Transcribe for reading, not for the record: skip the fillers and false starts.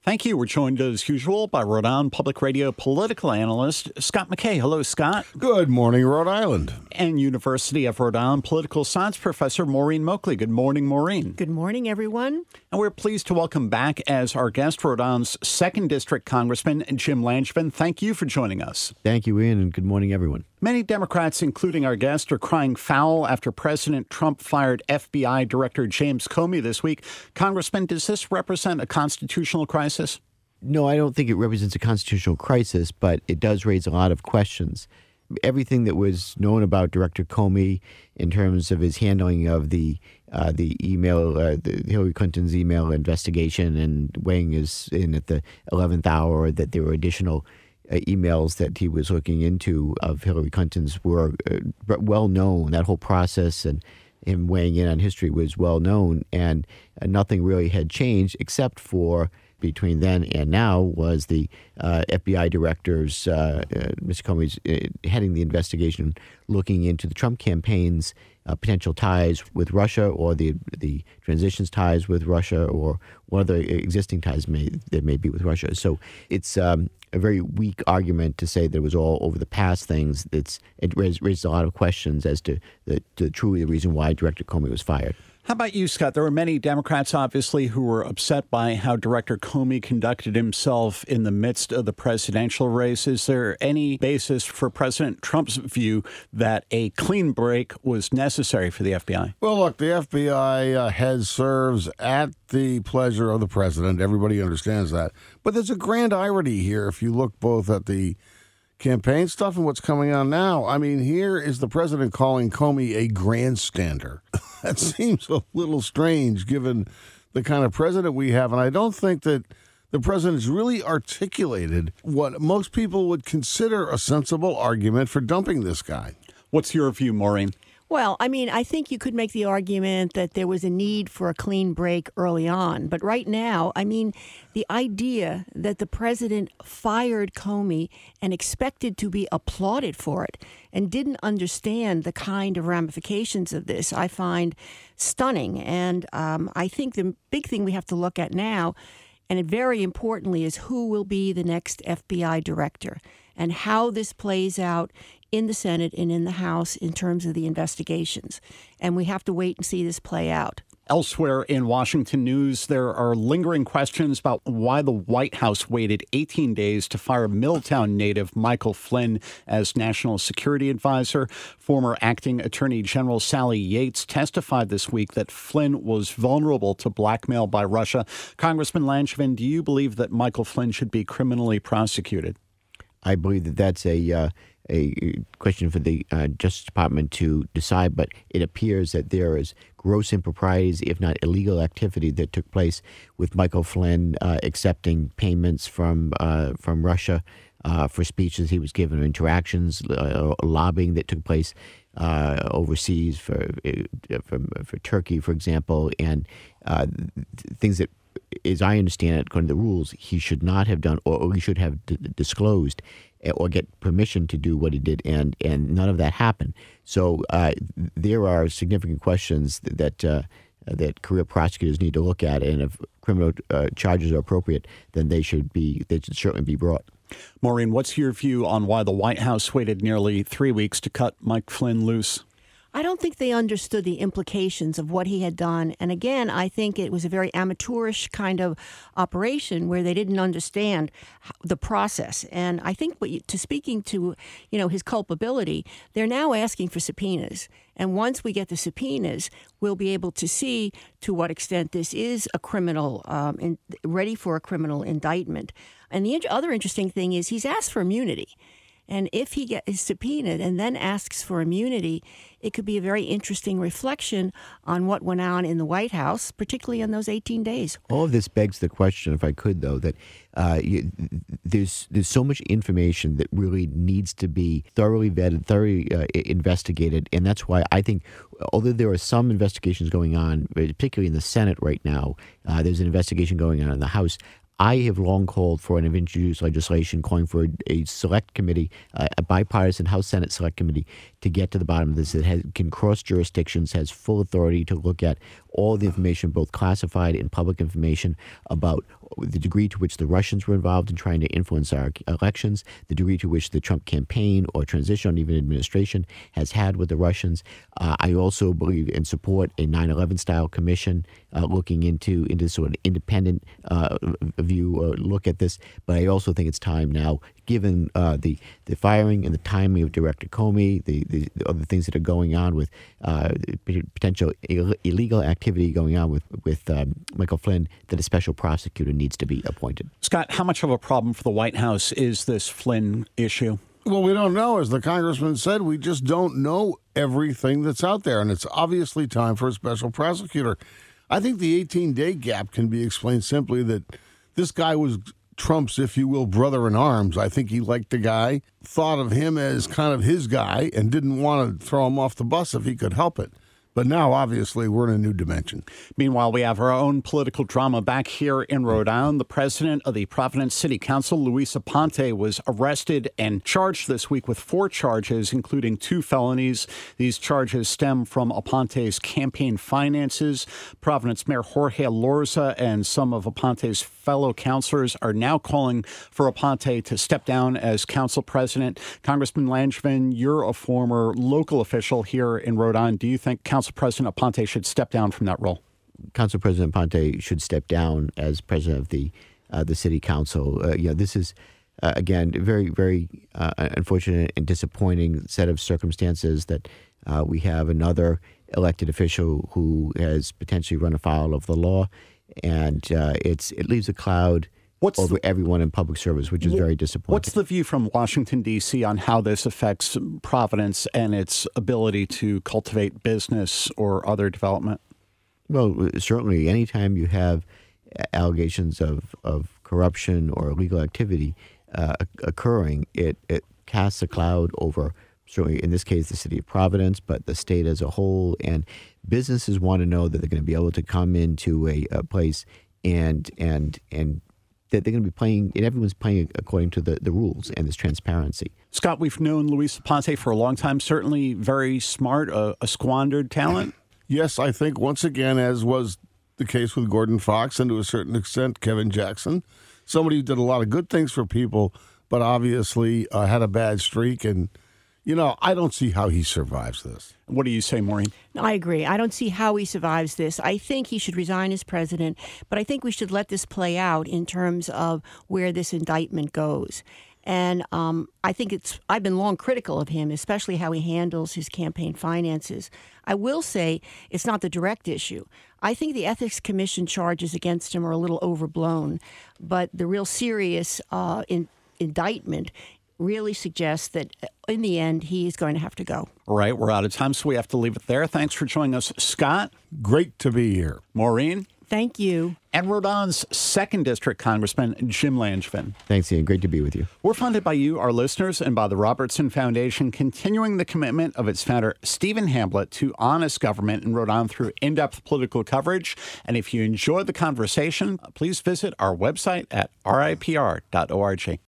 Thank you. We're joined as usual by Rhode Island Public Radio political analyst Scott McKay. Hello, Scott. Good morning, Rhode Island. And University of Rhode Island political science professor Maureen Moakley. Good morning, Maureen. Good morning, everyone. And we're pleased to welcome back as our guest Rhode Island's 2nd District Congressman Jim Langevin. Thank you for joining us. Thank you, Ian, and good morning, everyone. Many Democrats, including our guest, are crying foul after President Trump fired FBI Director James Comey this week. Congressman, does this represent a constitutional crisis? No, I don't think it represents a constitutional crisis, but it does raise a lot of questions. Everything that was known about Director Comey in terms of his handling of the email, the Hillary Clinton's email investigation and weighing us in at the 11th hour, that there were additional emails that he was looking into of Hillary Clinton's were well known. That whole process and him weighing in on history was well known, and nothing really had changed except for between then and now was the FBI director's, Mr. Comey's heading the investigation, looking into the Trump campaign's potential ties with Russia or the transition's ties with Russia or what other existing ties there may be with Russia. So it's a very weak argument to say that it was all over the past things. It raises a lot of questions as to truly the reason why Director Comey was fired. How about you, Scott? There were many Democrats, obviously, who were upset by how Director Comey conducted himself in the midst of the presidential race. Is there any basis for President Trump's view that a clean break was necessary for the FBI? Well, look, the FBI head serves at the pleasure of the president. Everybody understands that. But there's a grand irony here if you look both at the campaign stuff and what's coming on now. I mean, here is the president calling Comey a grandstander. That seems a little strange given the kind of president we have. And I don't think that the president's really articulated what most people would consider a sensible argument for dumping this guy. What's your view, Maureen? Well, I mean, I think you could make the argument that there was a need for a clean break early on. But right now, I mean, the idea that the president fired Comey and expected to be applauded for it and didn't understand the kind of ramifications of this, I find stunning. And I think the big thing we have to look at now, and very importantly, is who will be the next FBI director and how this plays out in the Senate and in the House in terms of the investigations. And we have to wait and see this play out. Elsewhere in Washington news, there are lingering questions about why the White House waited 18 days to fire Middletown native Michael Flynn as National Security Advisor. Former Acting Attorney General Sally Yates testified this week that Flynn was vulnerable to blackmail by Russia. Congressman Langevin, do you believe that Michael Flynn should be criminally prosecuted? I believe that that's a question for the Justice Department to decide, but it appears that there is gross improprieties, if not illegal activity, that took place with Michael Flynn accepting payments from Russia for speeches he was given, or interactions, lobbying that took place overseas for Turkey, for example, and things that, as I understand it, according to the rules, he should not have done, or he should have disclosed or get permission to do what he did, and none of that happened. So there are significant questions that career prosecutors need to look at, and if criminal charges are appropriate, then they should certainly be brought. Maureen, what's your view on why the White House waited nearly 3 weeks to cut Mike Flynn loose? I don't think they understood the implications of what he had done. And again, I think it was a very amateurish kind of operation where they didn't understand the process. And I think speaking to, his culpability, they're now asking for subpoenas. And once we get the subpoenas, we'll be able to see to what extent this is a criminal, ready for a criminal indictment. And the other interesting thing is he's asked for immunity. And if he is subpoenaed and then asks for immunity, it could be a very interesting reflection on what went on in the White House, particularly in those 18 days. All of this begs the question, if I could, though, that there's so much information that really needs to be thoroughly vetted, thoroughly investigated. And that's why I think, although there are some investigations going on, particularly in the Senate right now, there's an investigation going on in the House. I have long called for and have introduced legislation calling for a select committee, a bipartisan House Senate select committee, to get to the bottom of this. It can cross jurisdictions, has full authority to look at all the information, both classified and public information, about the degree to which the Russians were involved in trying to influence our elections, the degree to which the Trump campaign or transition, or even administration, has had with the Russians. I also believe and support a 9/11 style commission looking into sort of independent view or look at this. But I also think it's time now, given the firing and the timing of Director Comey, the other things that are going on with potential illegal activity going on with Michael Flynn, that a special prosecutor needs to be appointed. Scott, how much of a problem for the White House is this Flynn issue? Well, we don't know. As the congressman said, we just don't know everything that's out there, and it's obviously time for a special prosecutor. I think the 18-day gap can be explained simply that this guy was Trump's, if you will, brother in arms. I think he liked the guy, thought of him as kind of his guy, and didn't want to throw him off the bus if he could help it. But now, obviously, we're in a new dimension. Meanwhile, we have our own political drama back here in Rhode Island. The president of the Providence City Council, Luis Aponte, was arrested and charged this week with 4 charges, including 2 felonies. These charges stem from Aponte's campaign finances. Providence Mayor Jorge Lorza and some of Aponte's fellow councilors are now calling for Aponte to step down as council president. Congressman Langevin, you're a former local official here in Rhode Island. Do you think Council President Aponte should step down from that role? Council President Aponte should step down as president of the city council. This is again very, very unfortunate and disappointing set of circumstances that we have another elected official who has potentially run afoul of the law, and it leaves a cloud over everyone in public service, which is very disappointing. What's the view from Washington, D.C. on how this affects Providence and its ability to cultivate business or other development? Well, certainly anytime you have allegations of corruption or illegal activity occurring, it casts a cloud over, certainly in this case, the city of Providence, but the state as a whole. And businesses want to know that they're going to be able to come into a place and that they're going to be playing, and everyone's playing according to the rules and this transparency. Scott, we've known Luis Aponte for a long time, certainly very smart, a squandered talent. Yes, I think once again, as was the case with Gordon Fox and to a certain extent Kevin Jackson, somebody who did a lot of good things for people, but obviously had a bad streak. And, I don't see how he survives this. What do you say, Maureen? I agree. I don't see how he survives this. I think he should resign as president, but I think we should let this play out in terms of where this indictment goes. And I think I've been long critical of him, especially how he handles his campaign finances. I will say it's not the direct issue. I think the Ethics Commission charges against him are a little overblown, but the real serious indictment really suggests that in the end, he is going to have to go. All right, we're out of time, so we have to leave it there. Thanks for joining us, Scott. Great to be here. Maureen. Thank you. And Rhode Island's 2nd District Congressman, Jim Langevin. Thanks, Ian. Great to be with you. We're funded by you, our listeners, and by the Robertson Foundation, continuing the commitment of its founder, Stephen Hamblett, to honest government in Rhode Island through in-depth political coverage. And if you enjoyed the conversation, please visit our website at ripr.org.